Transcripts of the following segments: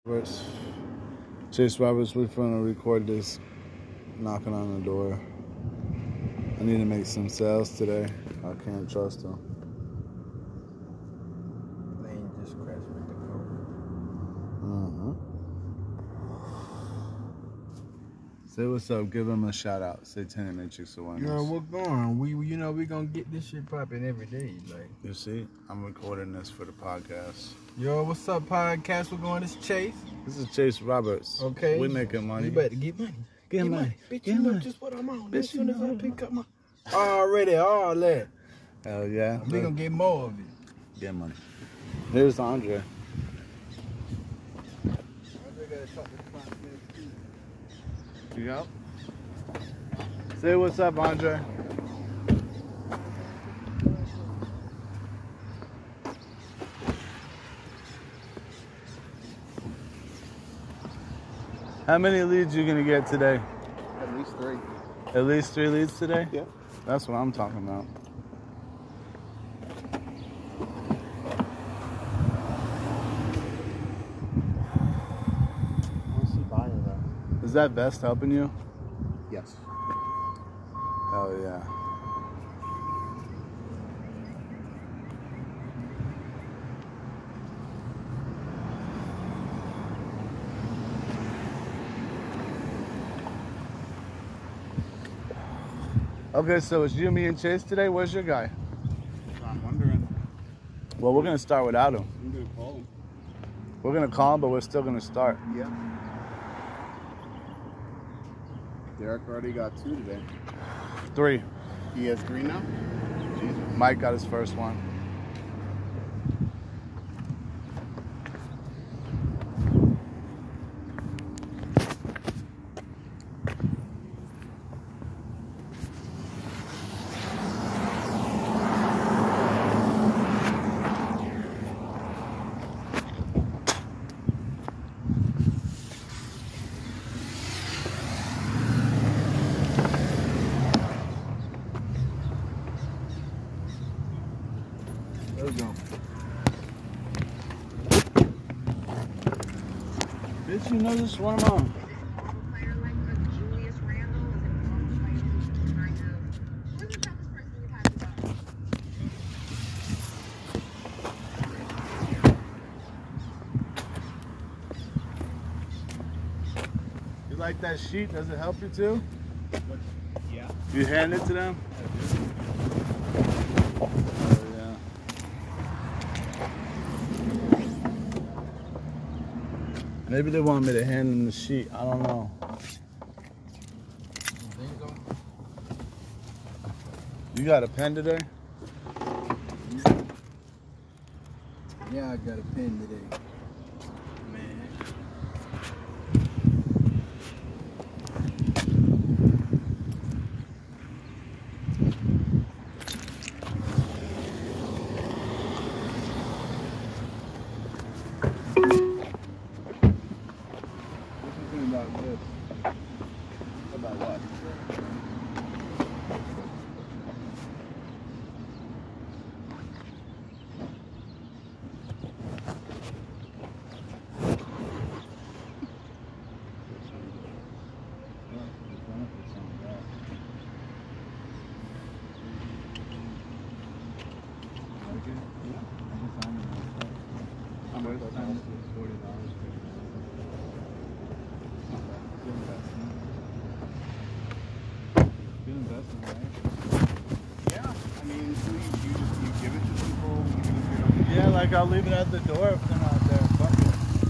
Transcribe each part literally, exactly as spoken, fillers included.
Roberts. Chase Roberts, we're going to record this knocking on the door. I need to make some sales today. I can't trust them. Lane just crashed with the car. Mm-hmm. Say what's up. Give him a shout out. Say Tenant Matrix Awareness. Yo, what's going on? We, you know, we gonna get this shit popping every day. Like, you see, I'm recording this for the podcast. Yo, what's up, podcast? We're going. This Chase. This is Chase Roberts. Okay. We making money. You better get money. Get, get money. money. Bitch, get you know money. just what I'm on. Bitch, as soon you as know. I pick up my already all that. Hell yeah. We gonna get more of it. Get money. Here's Andre. Andre gotta talk to the podcast too. You go. Say what's up, Andre. How many leads you gonna get today? At least three. At least three leads today? Yeah. That's what I'm talking about. What's he buying that? Is that vest helping you? Yes. Hell yeah. Okay, so it's you, me, and Chase today. Where's your guy? I'm wondering. Well, we're gonna start without him. I'm gonna call him. We're gonna call him, but we're still gonna start. Yeah. Derek already got two today. Three. He has three now? Jesus. Mike got his first one. There we go. Bitch, you know this one I'm on. You like that sheet? Does it help you too? Yeah. You hand it to them? Oh, yeah. Maybe they want me to hand them the sheet. I don't know. You got a pen today? Yeah, I got a pen today. Man. What you think about this? About what? Yeah, I mean, so you, you just you give it to people. You give it to Yeah, like I'll leave it at the door if they're not there. Fuck it.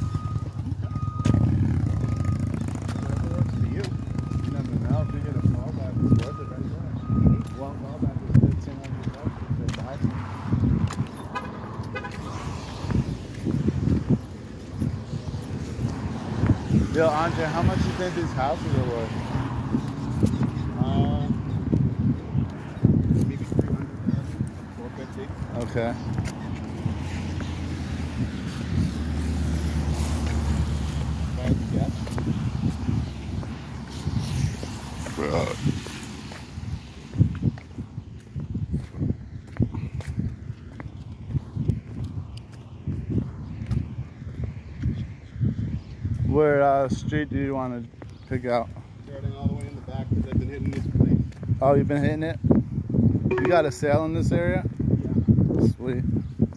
whatever works for you. You never know if you get a callback, it's worth it right there. One callback is fifteen hundred bucks if they buy some. Yo, Andre, how much you think these houses are worth? Uh, maybe three hundred thousand, four fifty. Okay. If I had to guess. Where uh, street do you want to pick out? Starting all the way in the back because I've been hitting this place. Oh, you've been hitting it? You got a sale in this area? Yeah. Sweet.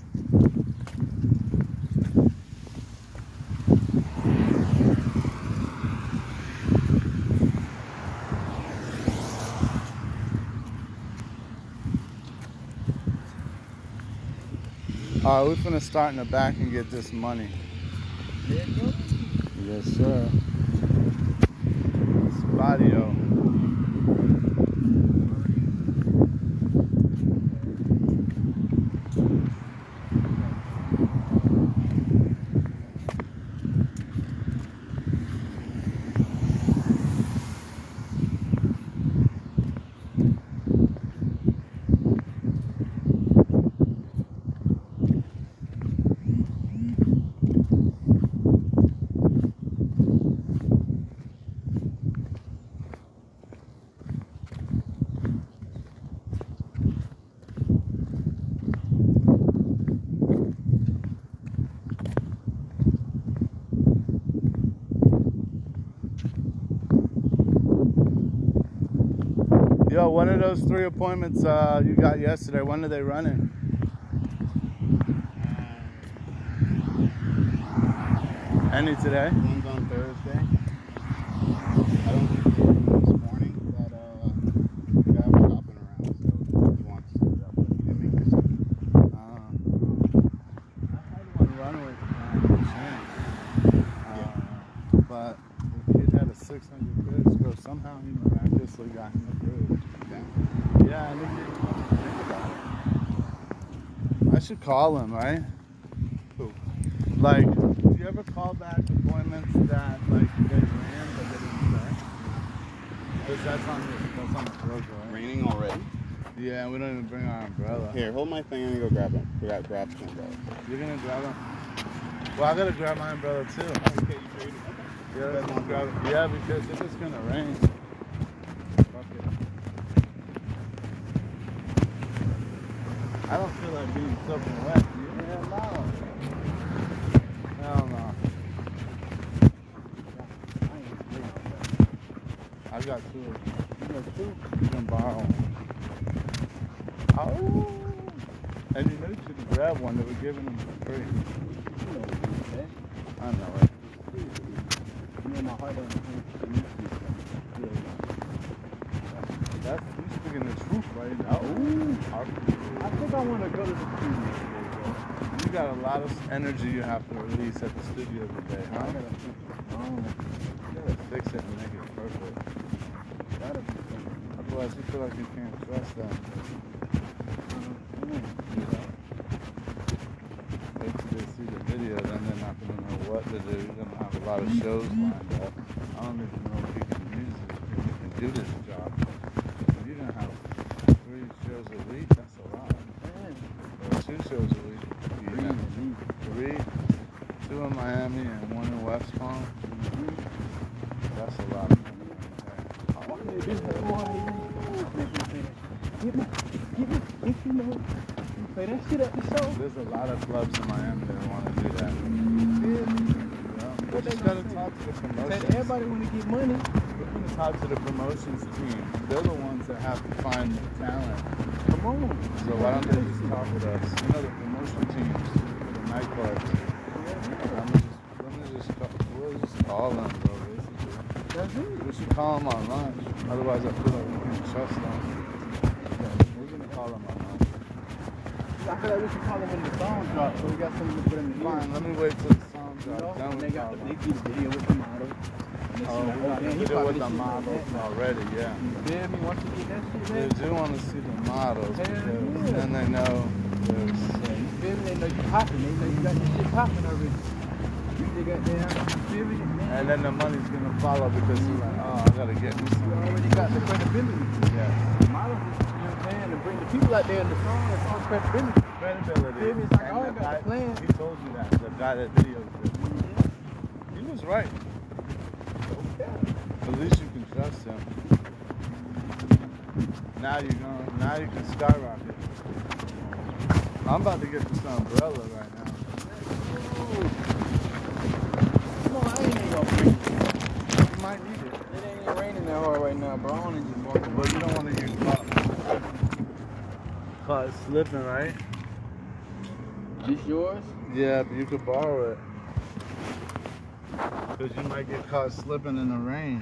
All right, we're finna start in the back and get this money. There it goes. Yes, sir. Spadio. Yo, one of those three appointments uh, you got yesterday, when are they running? Any today? One's on Thursday. I don't think they were this morning that uh, the guy was shopping around, so he wants to set it up, but he didn't make this up. Uh, I had one run with uh, uh, but the kid had a six hundred credit score. Somehow he miraculously got him approved. Yeah. Yeah, I didn't even think about it. I should call him, right? Who? Like, do you ever call back appointments that like they ran but they didn't start? Because that's on the that's on the schedule, right? Raining already? Yeah, we don't even bring our umbrella. Here, hold my thing. I'm gonna go grab it. Grab, grab some umbrella. You're gonna grab them? Well, I gotta grab my umbrella too. Okay, you traded. Yeah, You guys want grab it. Yeah, because if it's gonna rain. Fuck it. I don't feel like being soaking wet. Yeah, no. Hell no. I got two of them. You got two? You can borrow them. Oh. And you know you should have grabbed one. They were giving them for free. I know it. That's, you speaking the truth right now. Ooh. I think I want to go to the studio. You got a lot of energy you have to release at the studio today, huh? I gotta fix it. Oh. You gotta fix it and make it perfect. Gotta be fixed. Otherwise you feel like you can't trust them. Wait till they see the video, then they're not gonna know what to do. You're gonna have a lot of shows lined up. I don't even know if you can use it, if you can do this job. If you're gonna have three shows a week, that's a lot. Or two shows a week. You have three, two in Miami and one in West Palm. That's a lot of money Play that shit at the show. There's a lot of clubs in Miami that want to do that. Yeah. But they gotta talk to the promotions. Everybody want to get money. We're gonna talk to the promotions team. They're the ones that have to find the talent. Come on. So why don't they just talk with us? You know the promotion teams, the nightclubs. I'm just, let me just call, we'll just call them, bro. Basically. That's it. We should call them on lunch. Otherwise, I feel like we can't trust them. We're gonna call them on lunch. I feel like we should call them when the song drops, so we got something to put in the Fine, let me wait till the song You know, drops. Then and we they got call the, they them. do the video with the model. Oh, we got the video with the models already, yeah. You feel me? Once you get that shit They there, do want to see the models Hell because yeah. then they know there's. yeah, you feel me? They know you popping. They know you got this shit popping already. They got there, you feel me? Man, And then the money's gonna follow because you're like, oh, I gotta get me you some. already got the credibility. Yes. The models, you know what I'm saying? And bring the people out there in the song, it's all credibility. Credibility. Feel me? It's like, And oh, I the got guy- the plan. He told you that. The guy that videoed it. He was right. At least you can trust him. Now you're going. Now you can skyrocket. I'm about to get this umbrella right now. Come on, I ain't even gonna right now, bro. I want to just walk around. But you don't want to get caught. Caught slipping, right? This yours? Yeah, but you could borrow it. Because you might get caught slipping in the rain.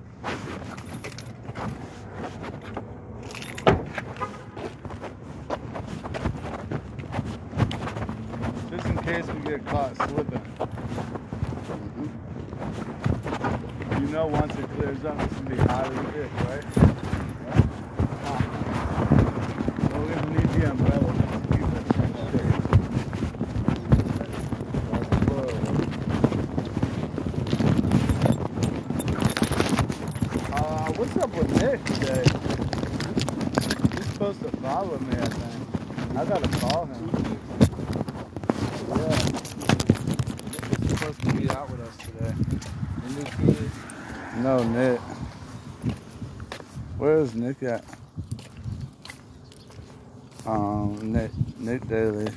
Just in case we get caught slipping. You know once it clears up, it's going to be highly thick, right? Right? Well, we're going to need the umbrella just to keep it straight. Uh, what's up with Nick today? He's supposed to follow me, I think. I gotta call him. Yeah. Nick is supposed to be out with us today. The new kid. No, Nick. Where is Nick at? Um, Nick, Nick Daly.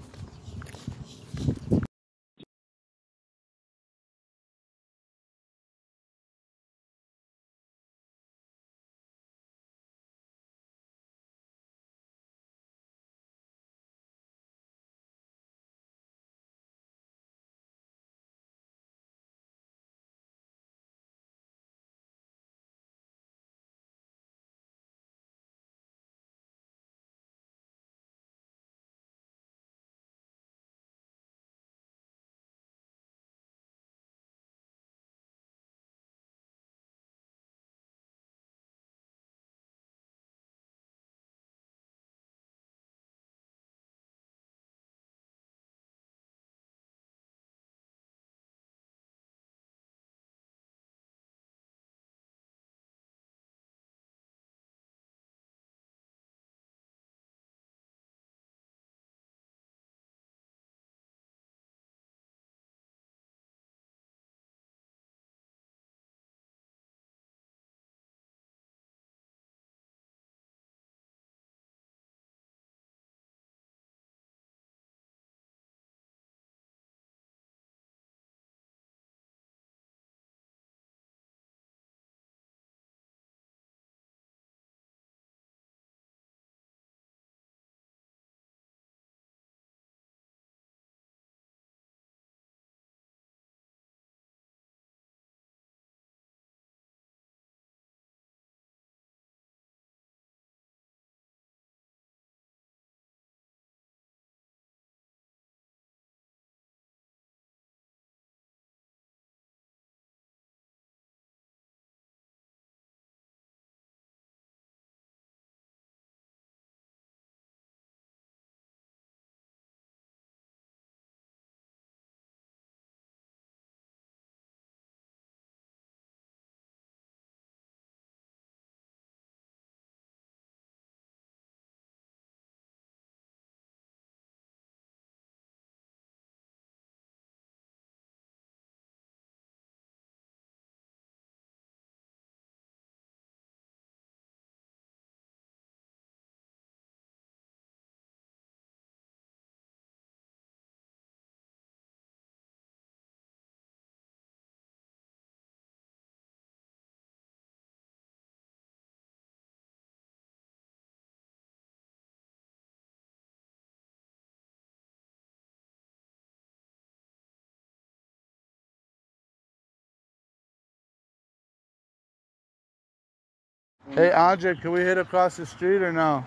Hey, Andre, can we hit across the street or no?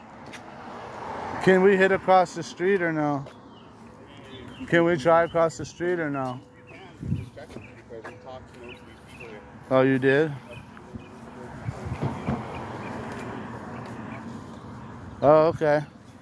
Can we hit across the street or no? Can we try across the street or no? Oh, you did? Oh, okay.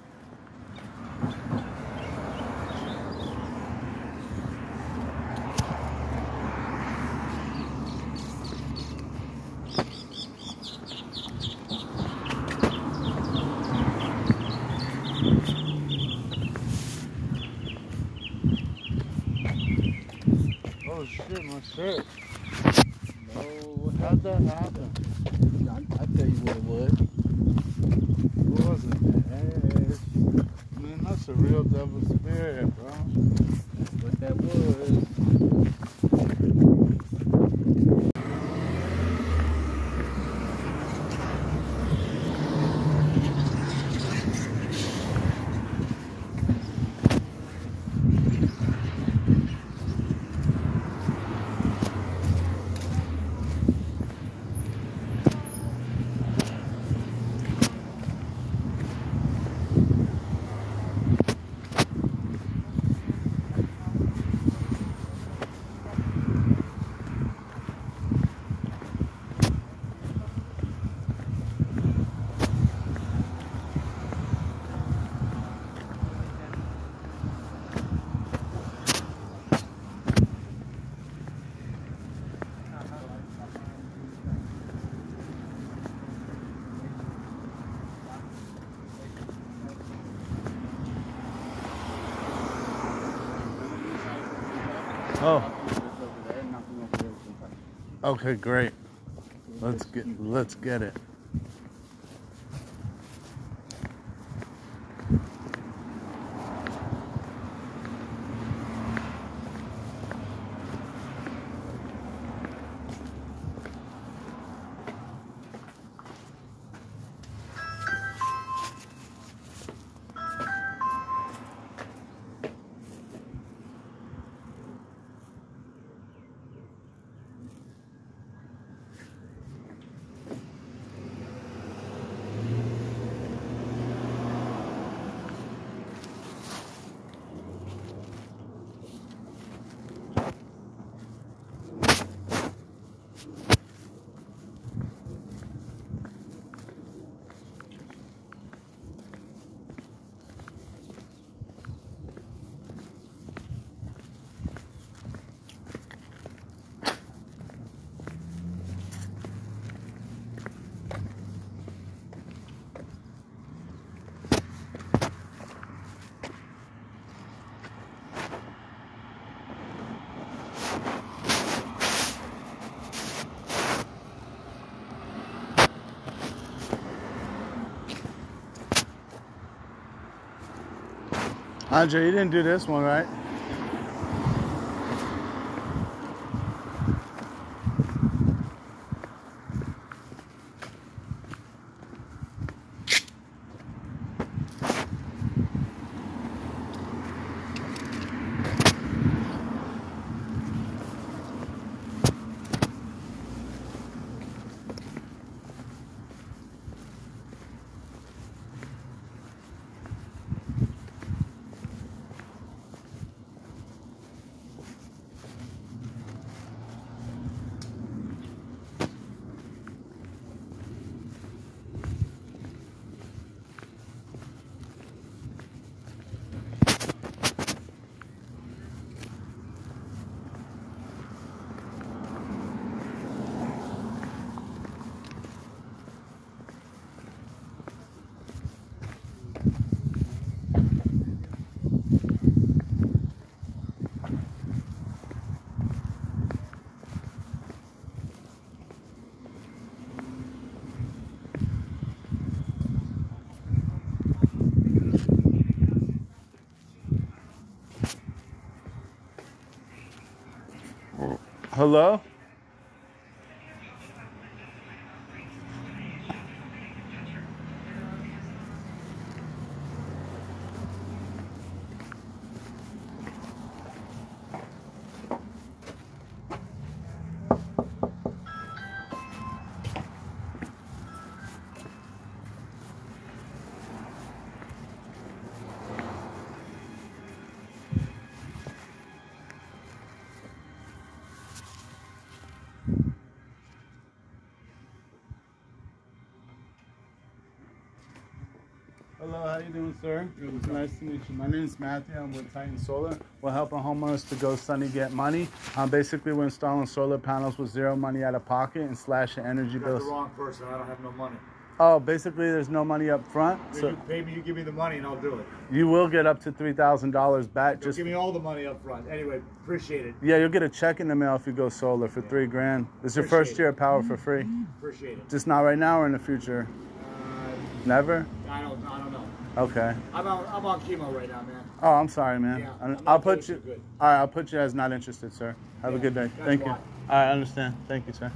Oh shit, my shirt. No, How'd that happen? I'll, I'll tell you what it was. What was it? Ash. Man, that's a real devil spirit, bro. That's what that was. Oh. Just over there, nothing over there we can touch. Okay, great. Let's get let's get it. Andre, you didn't do this one, right? Hello? Hello, how you doing, sir? It's nice to meet you. My name is Matthew. I'm with Titan Solar. We're helping homeowners to go sunny, get money. Um, basically, we're installing solar panels with zero money out of pocket and slash your energy You got bills. the wrong person. I don't have no money. Oh, basically, there's no money up front. So So you pay me, you give me the money, and I'll do it. you will get up to three thousand dollars back. Just Just give me all the money up front. Anyway, appreciate it. Yeah, you'll get a check in the mail if you go solar for three grand. It's your Appreciate first year of power for free. Appreciate it. Just not right now or in the future? Uh, Never? I don't, I don't know. Okay. I'm on, I'm on chemo right now, man. Oh, I'm sorry, man. Yeah, I'm- I'm I'll not put doing you. too good. All right, I'll put you as not interested, sir. Have a Yeah, good day. that's Thank you. why. All right, I understand. Thank you, sir.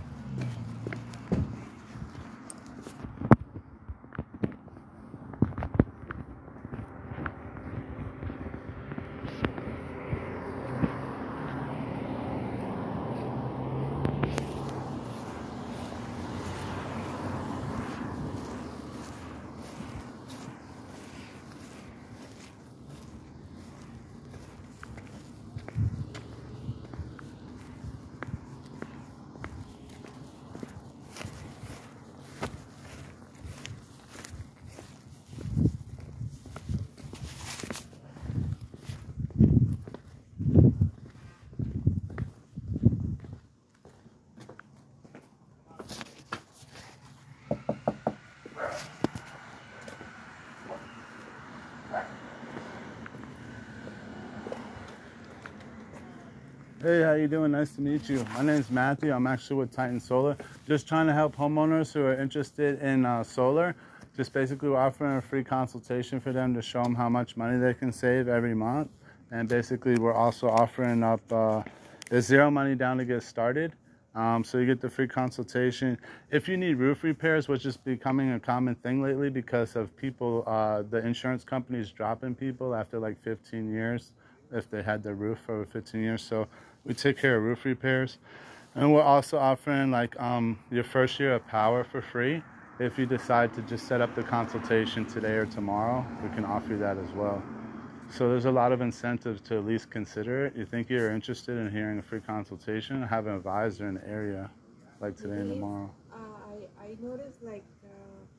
Hey, how you doing? Nice to meet you. My name is Matthew. I'm actually with Titan Solar. Just trying to help homeowners who are interested in uh, solar. Just basically we're offering a free consultation for them to show them how much money they can save every month. And basically we're also offering up uh, there's zero money down to get started. Um, so you get the free consultation. If you need roof repairs, which is becoming a common thing lately because of people, uh, the insurance companies dropping people after like fifteen years if they had their roof for over fifteen years. So we take care of roof repairs. And we're also offering like um, your first year of power for free. If you decide to just set up the consultation today or tomorrow, we can offer you that as well. So there's a lot of incentives to at least consider it. You think you're interested in hearing a free consultation, have an advisor in the area like today and tomorrow. Uh, I, I noticed like, uh,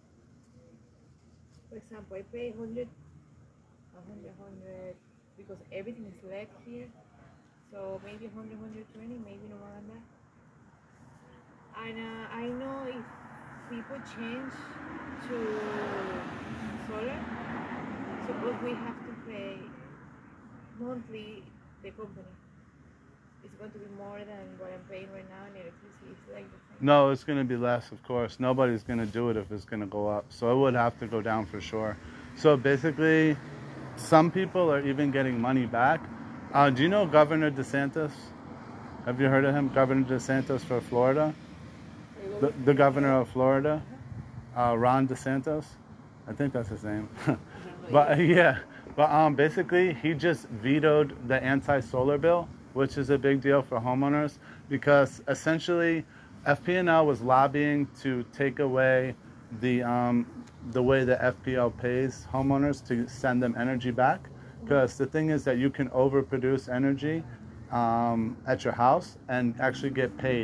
for example, I pay one hundred, one hundred, one hundred because everything is L E D here. So maybe one hundred, one hundred twenty, maybe no more than that. And uh, I know if people change to solar, suppose we have to pay monthly the company. It's going to be more than what I'm paying right now in electricity. It's like the same. No, it's going to be less, of course. Nobody's going to do it if it's going to go up. So it would have to go down for sure. So basically, some people are even getting money back. Uh, do you know Governor DeSantis? Have you heard of him? Governor DeSantis for Florida? The, the governor of Florida? Uh, Ron DeSantis? I think that's his name. But yeah, but um, basically he just vetoed the anti-solar bill, which is a big deal for homeowners because essentially F P and L was lobbying to take away the, um, the way the F P L pays homeowners to send them energy back. Because the thing is that you can overproduce energy um, at your house and actually get paid.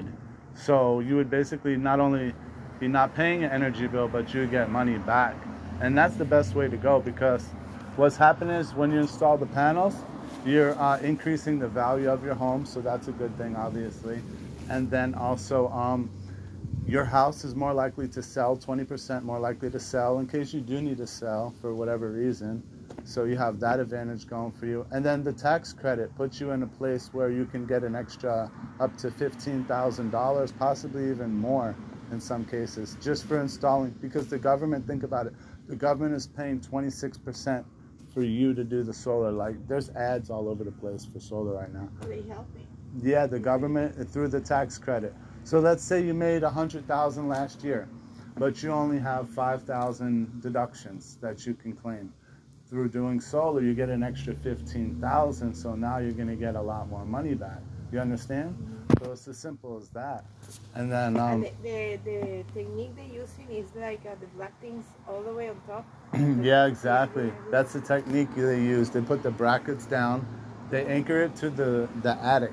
So you would basically not only be not paying an energy bill, but you would get money back. And that's the best way to go because what's happening is when you install the panels, you're uh, increasing the value of your home. So that's a good thing, obviously. And then also um, your house is more likely to sell, twenty percent more likely to sell in case you do need to sell for whatever reason. So you have that advantage going for you. And then the tax credit puts you in a place where you can get an extra up to fifteen thousand dollars, possibly even more in some cases, just for installing. Because the government, think about it, the government is paying twenty-six percent for you to do the solar. Like, there's ads all over the place for solar right now. They help me. Yeah, the government, through the tax credit. So let's say you made one hundred thousand dollars last year, but you only have five thousand deductions that you can claim. Through doing solar, you get an extra fifteen thousand, so now you're going to get a lot more money back. You understand? So it's as simple as that. And then um, And the, the, the technique they're using is like uh, the black things all the way on top. yeah, exactly. That's the technique they use. They put the brackets down, they anchor it to the, the attic.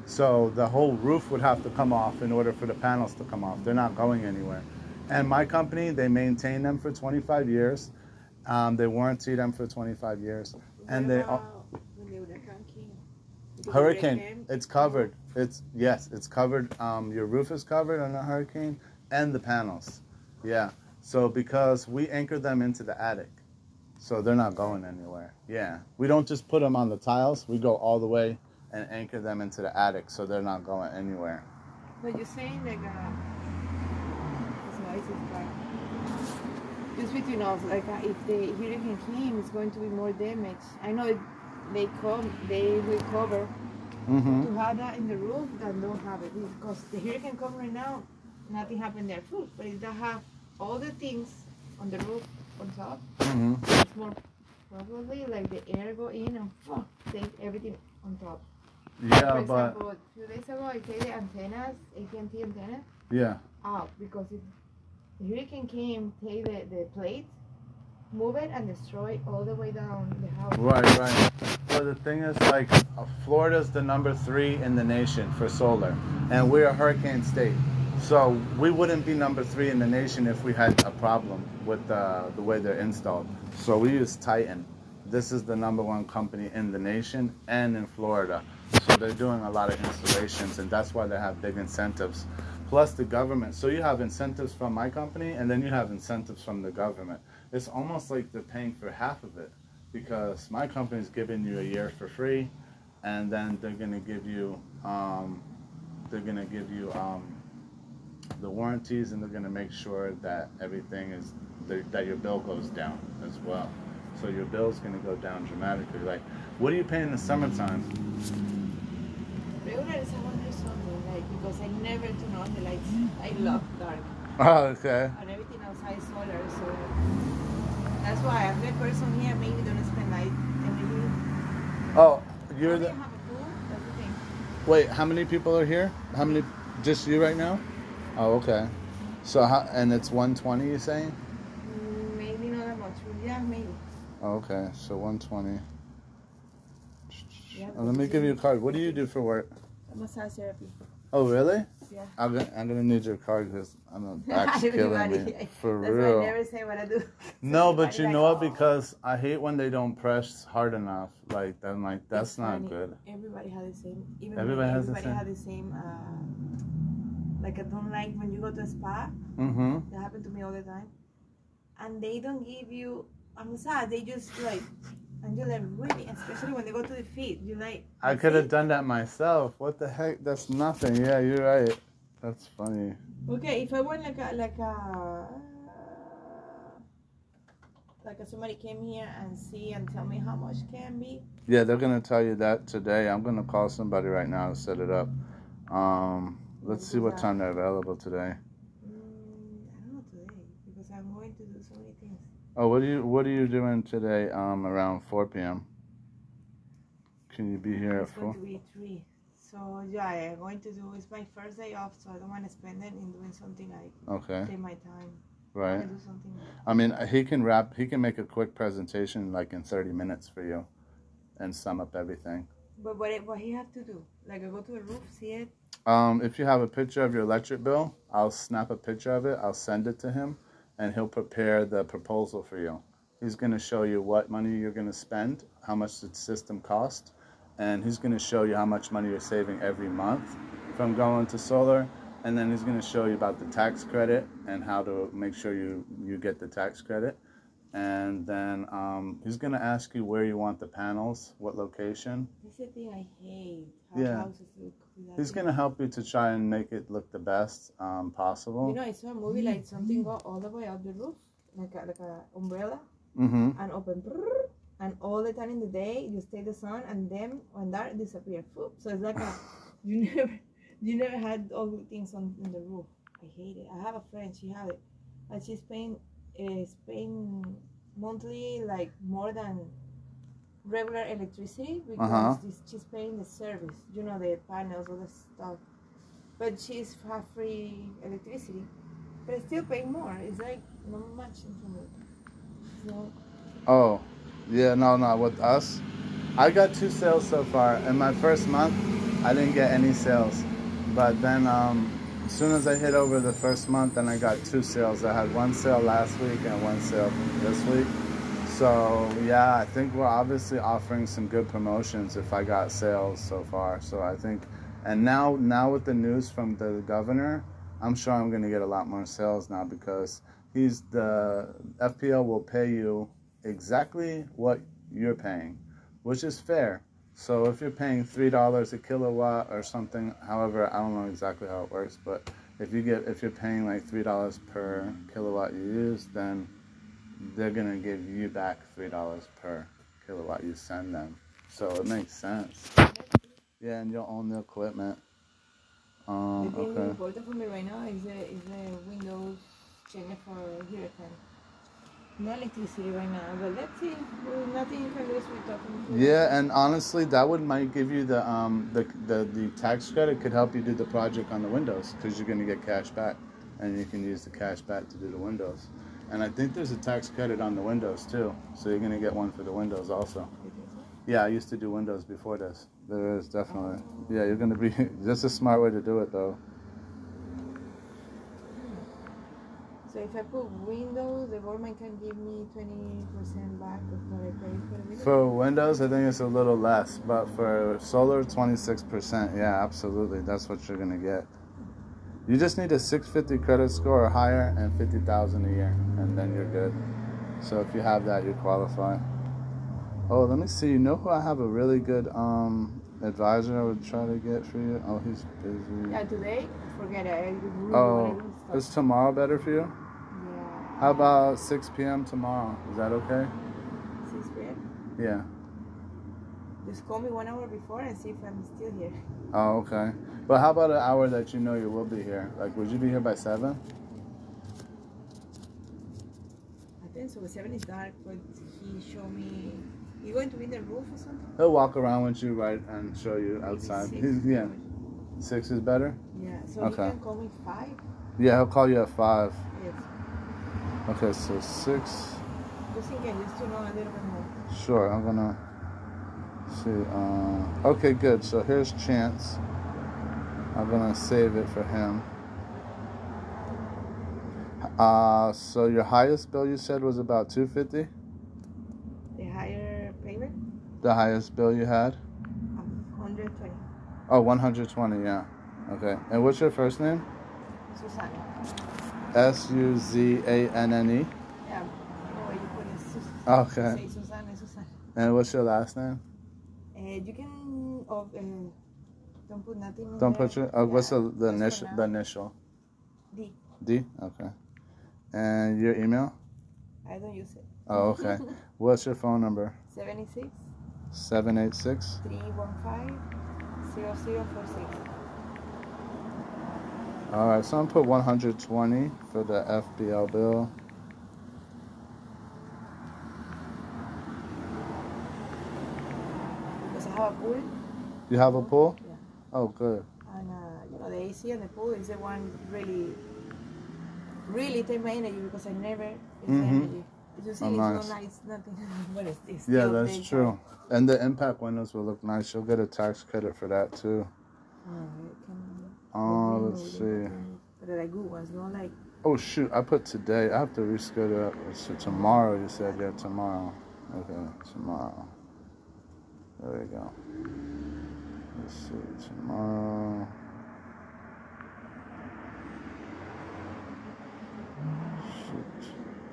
So the whole roof would have to come off in order for the panels to come off. They're not going anywhere. And my company, they maintain them for twenty-five years. Um, they warranty them for twenty-five years. And they uh, when the hurricane came? Because hurricane, came, it's covered. It's yes, it's covered. Um, your roof is covered on a hurricane and the panels. Yeah. So because we anchor them into the attic, so they're not going anywhere. Yeah. We don't just put them on the tiles. We go all the way and anchor them into the attic, so they're not going anywhere. But you're saying like uh, it's noisy, but just between us, like uh, if the hurricane came, it's going to be more damage. I know it, they come, they will cover Mm-hmm. to have that in the roof than don't have it because the hurricane come right now, nothing happened there too. But if they have all the things on the roof on top, Mm-hmm. it's more probably like the air go in and oh, take everything on top. Yeah, For but example, a few days ago I take the antennas, A T and T antennas, yeah. out because if the hurricane came, take the, the plate, move it and destroy all the way down the house. Right, right. Well, the thing is, like, uh, Florida's the number three in the nation for solar, and we're a hurricane state. So we wouldn't be number three in the nation if we had a problem with uh, the way they're installed. So we use Titan. This is the number one company in the nation and in Florida. So they're doing a lot of installations, and that's why they have big incentives. Plus the government. So you have incentives from my company, and then you have incentives from the government. It's almost like they're paying for half of it, because my company's giving you a year for free, and then they're going to give you um, they're gonna give you um, the warranties, and they're gonna make sure that everything is that your bill goes down as well. So your bill's gonna go down dramatically. Like, what do you pay in the summertime? Regular is a hundred something, like because I never turn on the lights. I love dark. Oh, okay. And everything outside is solar, so that's why I'm the person here. Maybe don't spend light every day. Oh, you're I the. have a pool. That's the thing. Wait, how many people are here? How many? Just you right now? Oh, okay. So how? And it's one twenty. You saying? Mm, maybe not that much. Yeah, maybe. Oh, okay. So one twenty. Yeah, Oh, let me give you a card. What do you do for work? Massage therapy. Oh, really? Yeah. I'm gonna, I'm gonna need your card because I'm a back's killing Everybody. me. For That's real. why I never say what I do. No, but Everybody you like, know what? "Oh." Because I hate when they don't press hard enough. Like, I'm like, that's It's not funny. good. Everybody has the same. Even Everybody me, has the everybody same. has the same. Uh, like I don't like when you go to a spa. Mm-hmm. That happens to me all the time. And they don't give you a massage. They just like, and you're like, really, especially when they go to the feet. You're like, I could have done that myself. What the heck? That's nothing. Yeah, you're right. That's funny. okay, if I want like a like a like a, somebody came here and see and tell me how much can be. Yeah, they're gonna tell you that today. I'm gonna call somebody right now to set it up. Um, let's see what time they're available today. Mm, I don't know today because I'm going to do so many things. Oh, what are you what are you doing today? Um, around four p.m. Can you be here at It's going four? to be three. So yeah, I'm going to do. It's my first day off, so I don't want to spend it in doing something like Okay, take my time. I right. want to do something. I mean, he can wrap. He can make a quick presentation like in thirty minutes for you, and sum up everything. But what it, what he have to do? Like I go to the roof, see it. Um, if you have a picture of your electric bill, I'll snap a picture of it. I'll send it to him, and he'll prepare the proposal for you. He's going to show you what money you're going to spend, how much the system costs, and he's going to show you how much money you're saving every month from going to solar. And then he's going to show you about the tax credit and how to make sure you, you get the tax credit. And then um, he's going to ask you where you want the panels, what location. That's the thing I hate. How Yeah. houses look without He's it. going to help you to try and make it look the best um, possible. You know, I saw a movie like something go all the way up the roof, like a, like a umbrella, Mm-hmm. and open, brrr, and all the time in the day you stay the sun, and then when dark disappear. Foop. So it's like a you never you never had all the things on, on the roof. I hate it. I have a friend, she had it, and she's paying is paying monthly like more than regular electricity because Uh-huh. this, she's paying the service, you know, the panels, all the stuff. But she's have free electricity, but it's still paying more. It's like not much for me. So, Oh, yeah, no, no. With us, I got two sales so far. In my first month, I didn't get any sales. But then um, as soon as I hit over the first month, then I got two sales. I had one sale last week and one sale this week. So, yeah, I think we're obviously offering some good promotions if I got sales so far. So I think, and now, now with the news from the governor, I'm sure I'm going to get a lot more sales now because he's the F P L will pay you exactly what you're paying, which is fair. So if you're paying three dollars a kilowatt or something, however, I don't know exactly how it works, but if you get if you're paying like three dollars per kilowatt you use, then they're gonna give you back three dollars per kilowatt you send them. So it makes sense. Yeah, and you'll own the equipment. Um, the thing okay. important for me right now is the is the Windows change for Hurricane. No electricity right now, but let's see. There's nothing you can do is we talking to Yeah, and honestly, that would might give you the um the the, the tax credit could help you do the project on the windows because you're gonna get cash back, and you can use the cash back to do the windows. And I think there's a tax credit on the windows too, so you're gonna get one for the windows also. Yeah, I used to do windows before this. There is definitely. Yeah, you're gonna be. That's a smart way to do it though. So if I put Windows, the government can give me twenty percent back of what I paid for the Windows? For Windows, I think it's a little less, but for solar, twenty-six percent. Yeah, absolutely. That's what you're gonna get. You just need a six fifty credit score or higher and fifty thousand a year, and then you're good. So if you have that, you qualify. Oh, let me see. You know who I have a really good um advisor I would try to get for you? Oh, he's busy. Yeah, today, forget it. I really Oh, want to do stuff. is tomorrow better for you? Yeah. How about six p.m. tomorrow? Is that okay? six p.m.? Yeah. Just call me one hour before and see if I'm still here. Oh, okay. But how about an hour that you know you will be here? Like, would you be here by seven? I think so. seven is dark, but he showed me. You going to be in the roof or something? He'll walk around with you, right, and show you Maybe outside. six. He's, yeah. Six is better? Yeah, so Okay. you can call me five? Yeah, he'll call you at five. Yes. Okay, so six. Just in case, just to know a little bit more. Sure, I'm gonna see. Uh, okay, good. So here's Chance. I'm gonna save it for him. Uh, so your highest bill you said was about two fifty. The higher payment? The highest bill you had? one hundred twenty. Oh, one hundred twenty. Yeah. Okay. And what's your first name? Susana. S U Z A N N E. Yeah. Oh, you put it Sus- Okay. Say Susana, Susana. And what's your last name? Uh, you can. Oh, uh, don't put nothing. in Don't there. put your. Uh, what's the, the Just for initial? now. The initial. D. D. Okay. And your email? I don't use it. Oh, okay. What's your phone number? seventy-six, Seven eight six. three one five, zero zero four six. All right, so I'm gonna put one hundred twenty for the F B L bill. Because I have a pool. You have a pool? Yeah. Oh, good. And uh, you know, the A C and the pool is the one really, really take my energy because I never use the Mhm. energy. You see, Oh, it's nice. not nice, nothing. What is this? Yeah, Still that's takes true. And the impact windows will look nice. You'll get a tax credit for that too. Uh, it can Oh, let me let's know see. the- But they're like good ones, not like. Oh shoot, I put today. I have to reschedule it. So tomorrow, you said, yeah, tomorrow. Okay, tomorrow. There we go. Let's see, tomorrow. Shoot.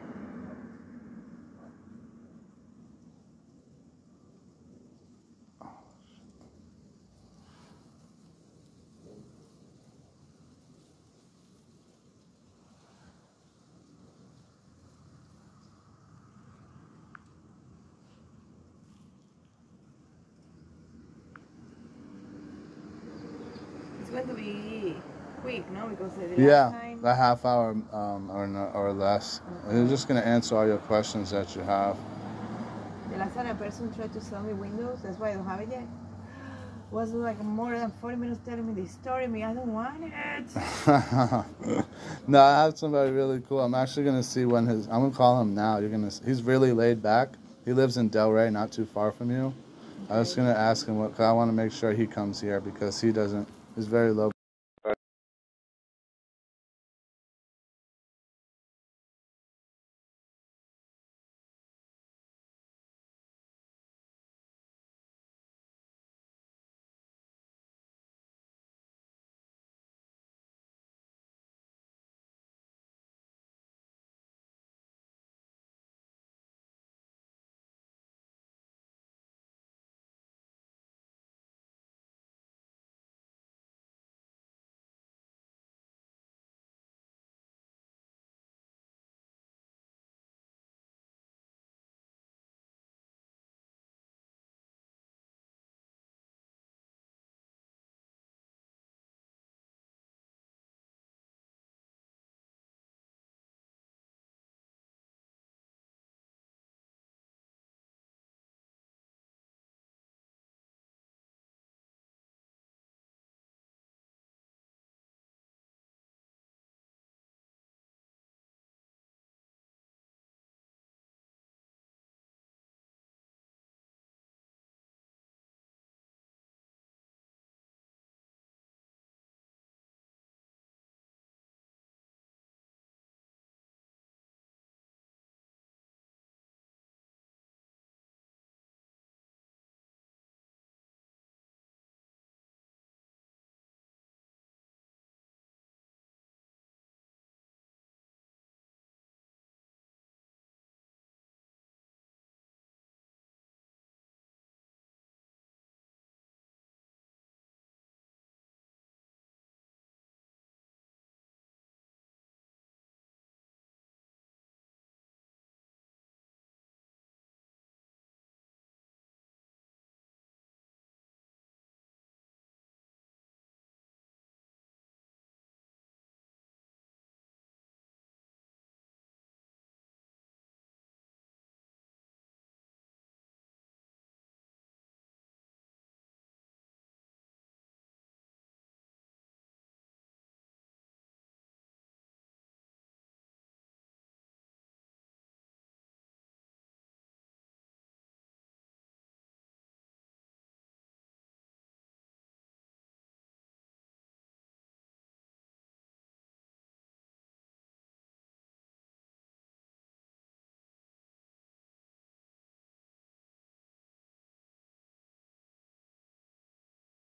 It's going to be quick, no? Because the last Yeah, time. a half hour um, or no, or less. They're just gonna answer all your questions that you have. The last time a person tried to sell me Windows, that's why I don't have it yet. Was like more than forty minutes telling me the story. Me, I don't want it. No, I have somebody really cool. I'm actually gonna see when his. I'm gonna call him now. You're gonna. He's really laid back. He lives in Delray, not too far from you. I was Okay. gonna ask him what. Cause I want to make sure he comes here because he doesn't. He's very low.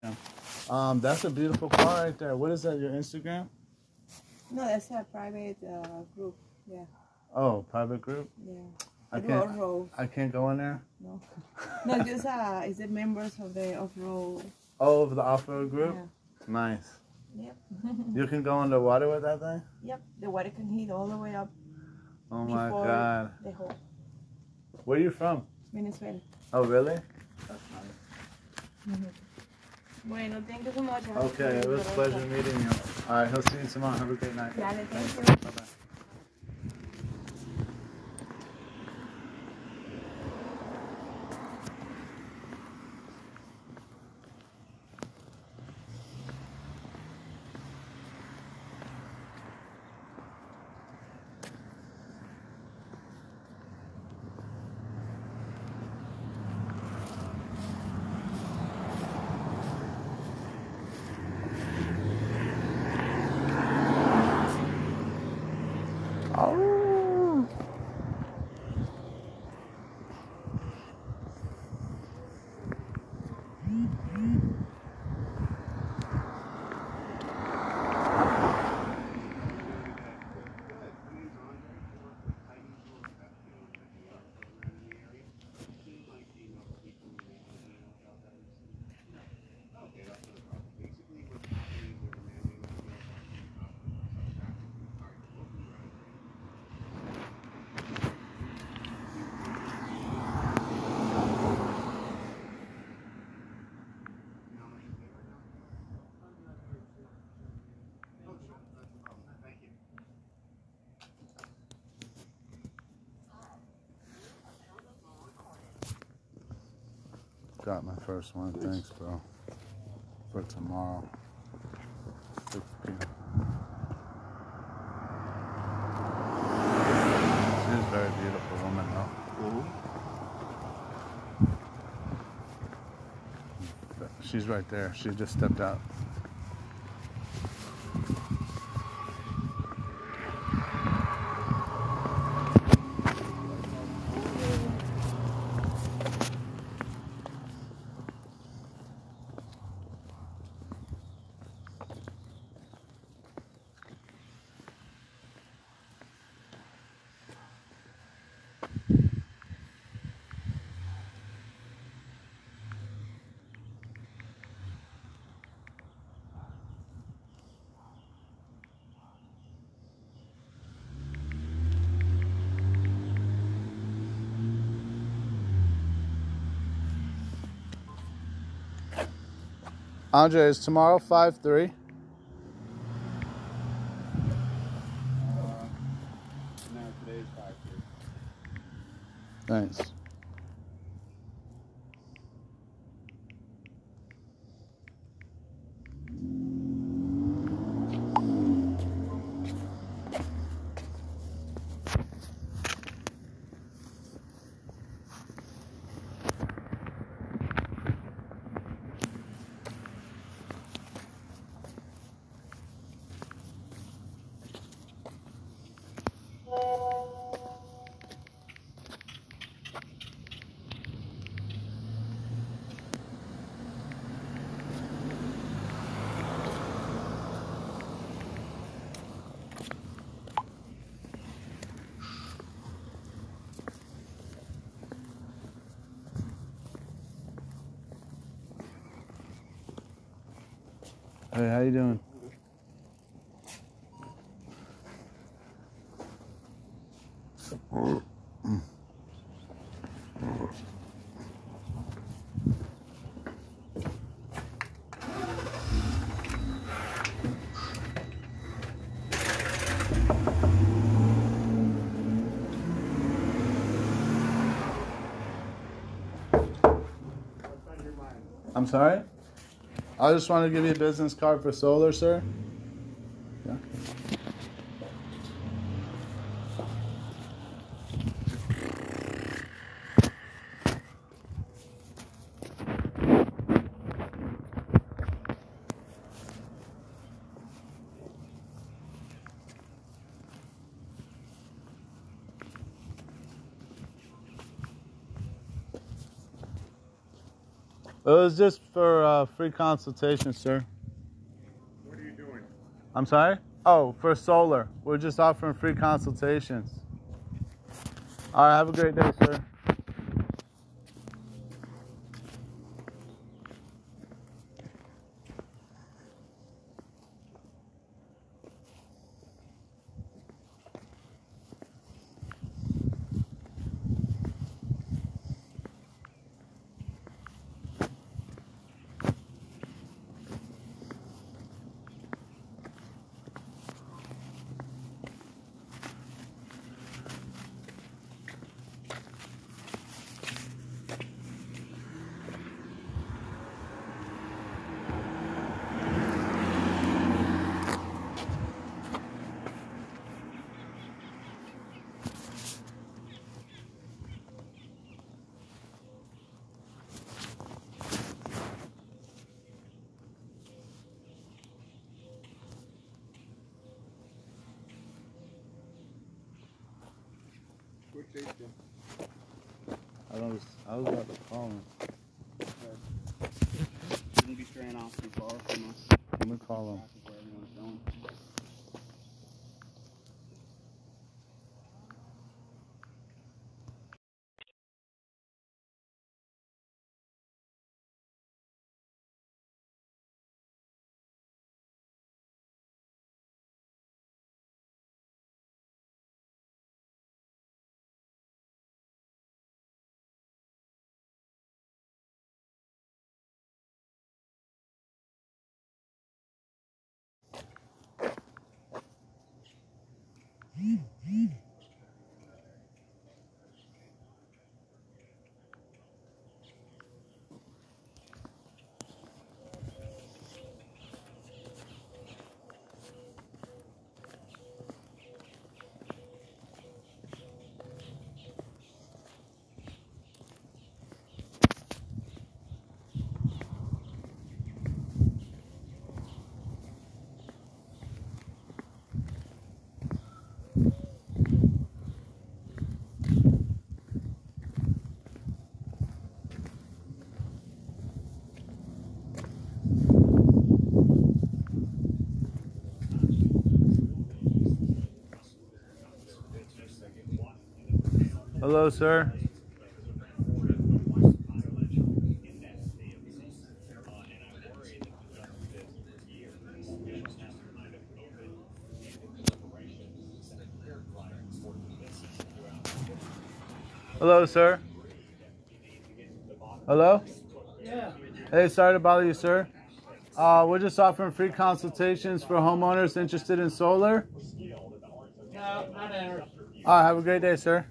Um, that's a beautiful car right there. What is that? Your Instagram? No, that's a private uh, group. Yeah. Oh, private group. Yeah. I The can't. off-road. I can't go in there. No. No, just uh, it's the members of the off-road. Oh, of the off-road group. Yeah. Nice. Yep. You can go underwater with that thing. Yep. The water can hit all the way up. Oh my before God. The hole. Where are you from? Venezuela. Oh, really? Mm-hmm. Bueno, thank you so much. Okay, it was a pleasure meeting you. All right, he'll see you tomorrow. Have a great night. Dale, thank you. Bye-bye. Oh. Got my first one. Thanks, bro. For tomorrow. six p m She's a very beautiful woman, though. She's right there. She just stepped out. Andre, is tomorrow five three? Uh, no, today's five three. Thanks. Hey, how you doing? I'm sorry? I just want to give you a business card for solar, sir. Yeah. It was just for uh, free consultation, sir. What are you doing? I'm sorry? Oh, for solar. We're just offering free consultations. All right, have a great day, sir. Quick tasting. I was, I was about to call him. Shouldn't be straying off too far from us. Let me call him. That's where everyone's going. Hello, sir. Hello, sir. Hello? Yeah. Hey, sorry to bother you, sir. Uh, we're just offering free consultations for homeowners interested in solar. No, not there. All right, have a great day, sir.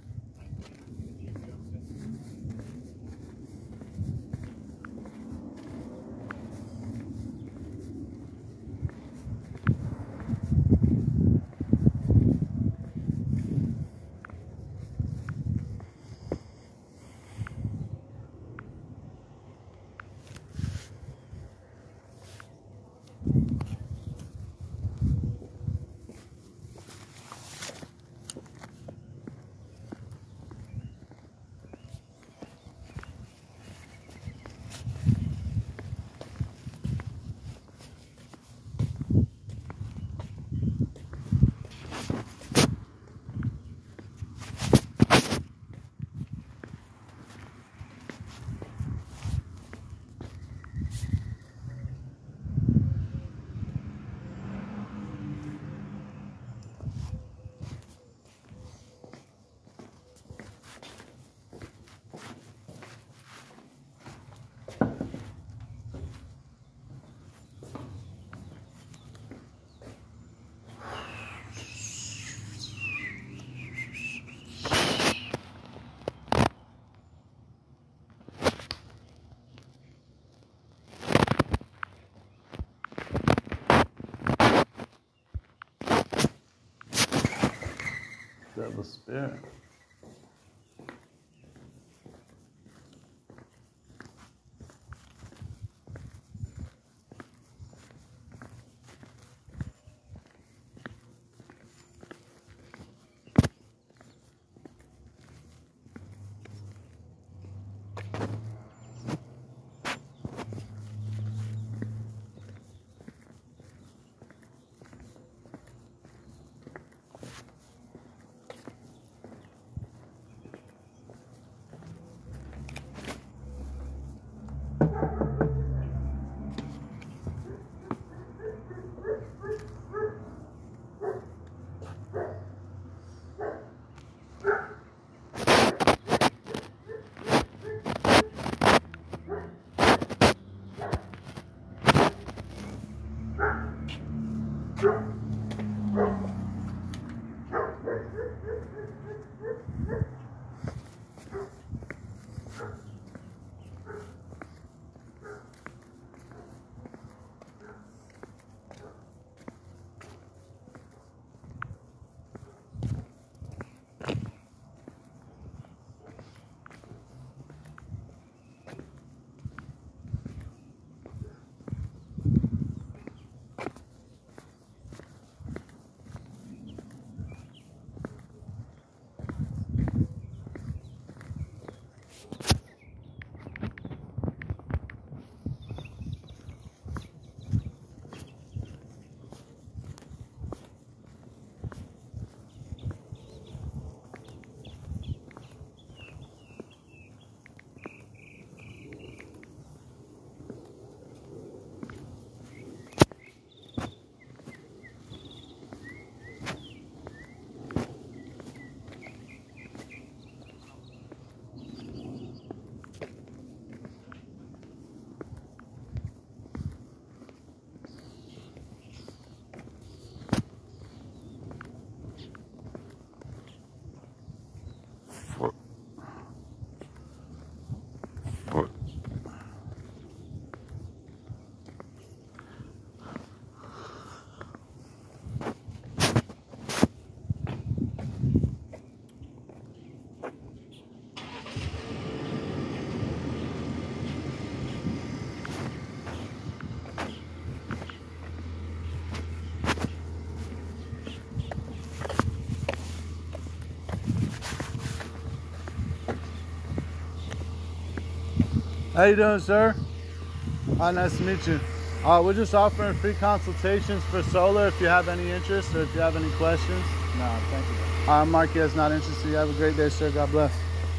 Devil spirit. How you doing, sir? Hi, nice to meet you. Uh, we're just offering free consultations for solar if you have any interest or if you have any questions. Nah, thank you. I'm Marquez, not interested. You have a great day, sir. God bless.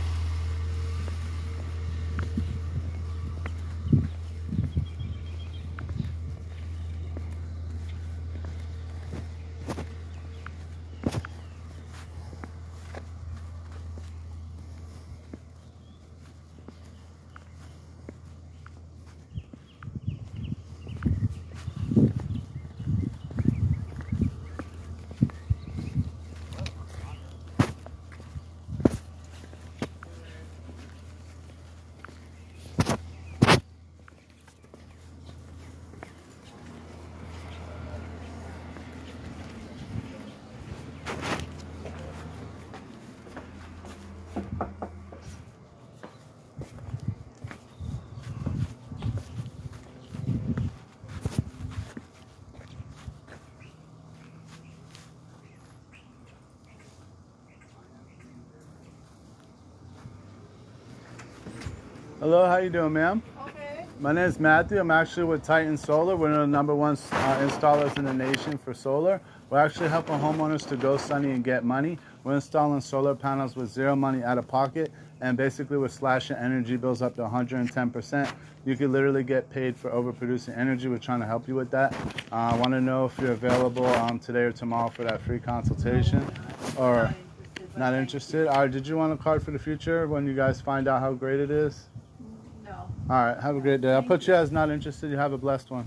Hello, how you doing, ma'am? Okay. My name is Matthew. I'm actually with Titan Solar. We're the number one uh, installers in the nation for solar. We're actually helping homeowners to go sunny and get money. We're installing solar panels with zero money out of pocket, and basically we're slashing energy bills up to one hundred ten percent. You could literally get paid for overproducing energy. We're trying to help you with that. Uh, I want to know if you're available um, today or tomorrow for that free consultation, or not interested. All right, did you want a card for the future when you guys find out how great it is? No. All right, have a great day. I'll put you as not interested. You have a blessed one.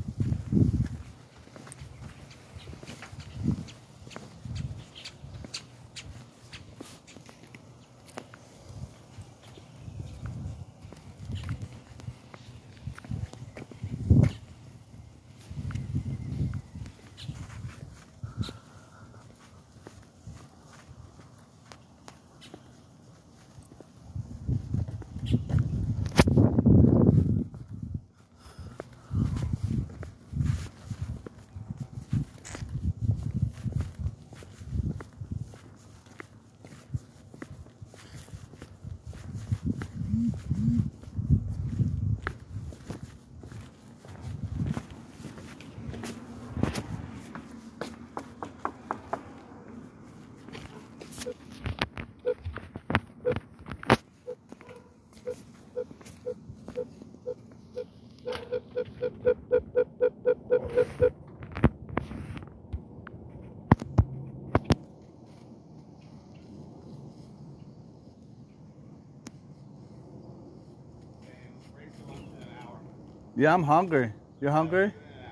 Yeah, I'm hungry. You're hungry?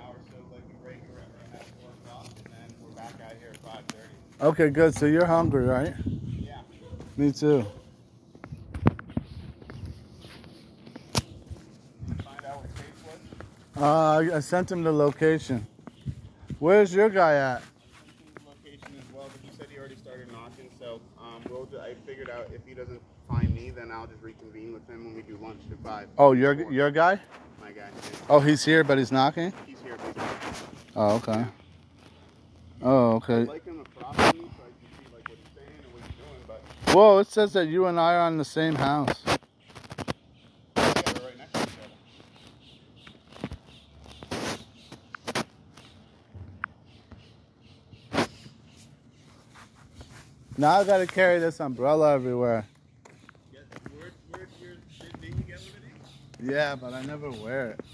Okay, good. So you're hungry, right? Yeah. Me too. Find out what Chase was. Uh, I I sent him the location. Where's your guy at? Location as well, but he said he already started knocking. So um, we'll. ju- I figured out if he doesn't find me, then I'll just reconvene with him when we do lunch at five. Oh, your Four. your guy? My guy. Oh, he's here, but he's knocking. He's here. But he's not. Oh, okay. Oh, I'd okay. like him to properly so I can see like what he's saying and what he's doing, but Whoa, it says that you and I are on the same house. yeah, we're right next to each other. Now I gotta carry this umbrella everywhere. Get, where, where, where, did, did you get Liberty? Yeah, but I never wear it.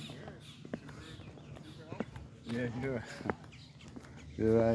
Yeah, you're right. You're right.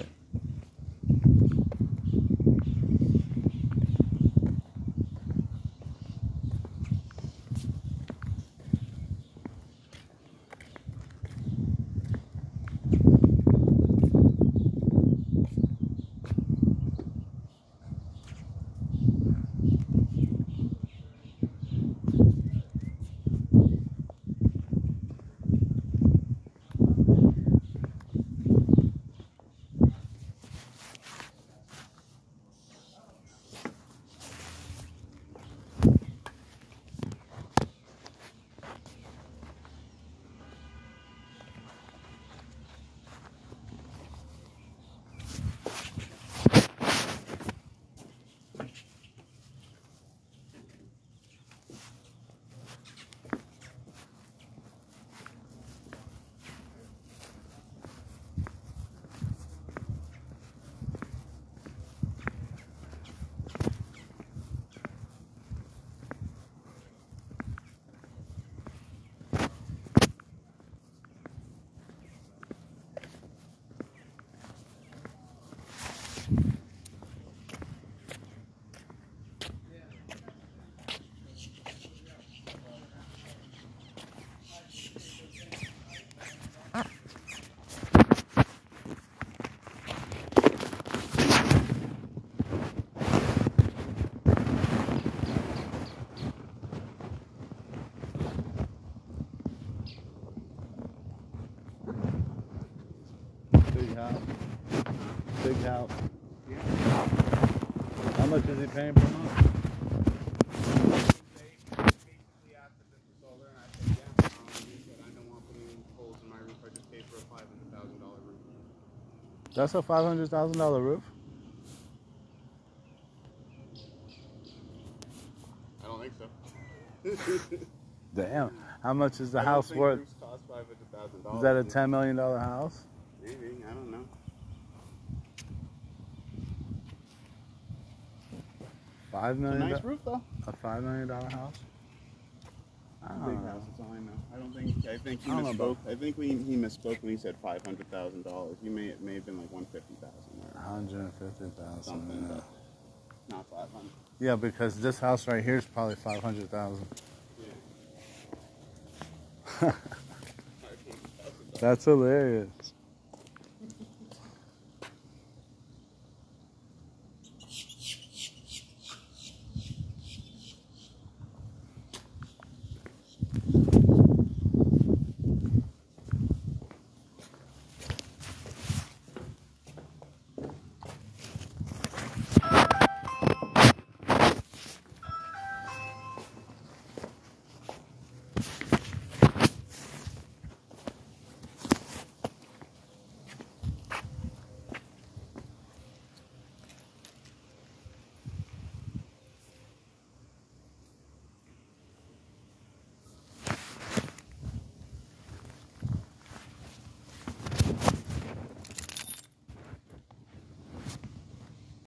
big house. Yeah. How much is he paying per month? Basically asked if this was solar, and I said, yeah. Um, he said, I don't want putting holes in my roof. I just paid for a five hundred thousand dollars roof. That's a five hundred thousand dollar roof. I don't think so. Damn. How much is the I don't house think worth? roofs cost five hundred thousand dollars. Is that a ten million dollar house? Maybe, I don't know. Five It's a million. nice roof though. A five million dollar house. I don't Big know. house, that's all I know. I don't think. I think he I don't know misspoke. about- I think we, he misspoke when he said five hundred thousand dollars. He may it may have been like one fifty thousand or Hundred and fifty thousand. something, but not five hundred. Yeah, because this house right here is probably five hundred thousand. Yeah. That's hilarious.